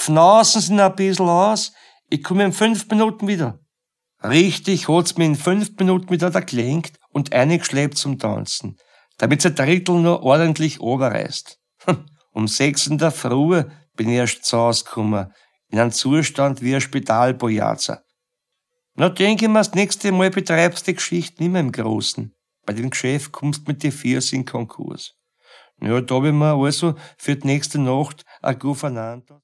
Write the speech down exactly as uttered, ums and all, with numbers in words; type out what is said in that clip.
Fnausen Sie noch ein bisschen aus, ich komme in fünf Minuten wieder. Richtig hat's mir in fünf Minuten wieder da gelenkt und eingeschleppt zum Tanzen, damit der Drittel nur ordentlich oberreißt. Um sechs in der Früh bin ich erst zu Hause gekommen, in einem Zustand wie ein Spitalbojazer. Na, denke ich mir, das nächste Mal betreibst die Geschichte nicht mehr im Großen. Bei dem Geschäft kommst mit die Viers in Konkurs. Ja, da hab ich mir also für die nächste Nacht ein Gouvernante